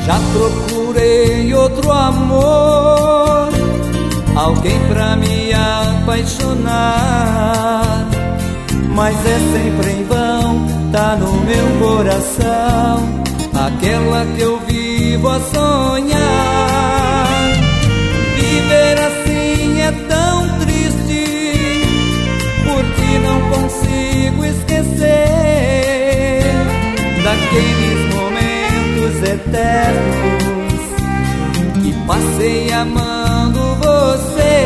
Já procurei outro amor, alguém pra me apaixonar, mas é sempre em vão, tá no meu coração aquela que eu vivo a sonhar. Viver assim é tão triste, porque não consigo esquecer daqueles momentos eternos que passei amando você.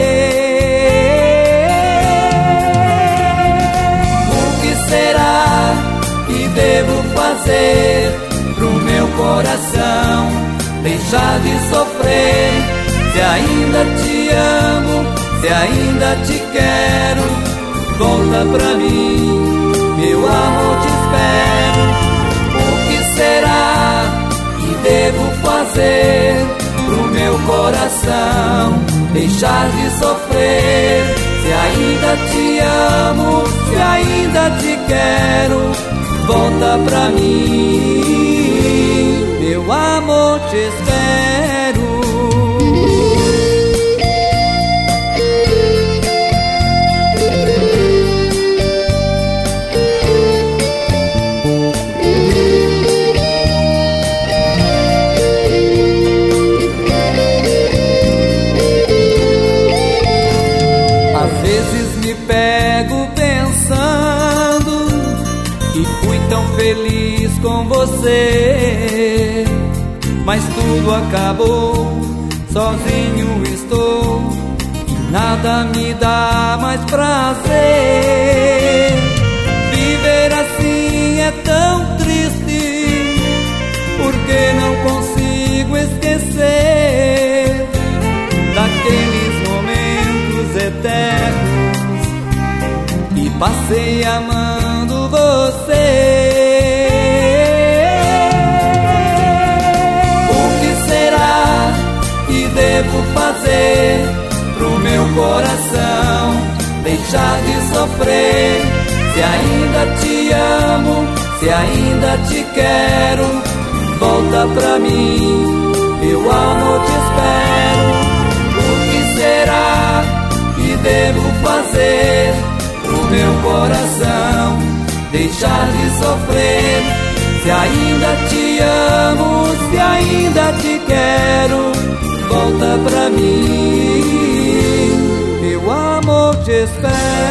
O que será que devo fazer pro meu coração deixar de sofrer? Se ainda te amo, se ainda te quero, volta pra mim, meu amor, te espero. O que será que devo fazer pro meu coração deixar de sofrer? Se ainda te amo, se ainda te quero, volta pra mim, meu amor, te espero. Às vezes me pego pensando que fui tão feliz com você, mas tudo acabou, sozinho estou, nada me dá mais prazer. Viver assim é tão triste, porque não consigo esquecer daqueles momentos eternos que passei amando você. O que será que devo fazer pro meu coração deixar de sofrer? Se ainda te amo, se ainda te quero, volta pra mim, meu amor, te espero. O que será que devo fazer pro meu coração deixar de sofrer? Se ainda te amo, se ainda te quero, volta pra mim, meu amor, te espero.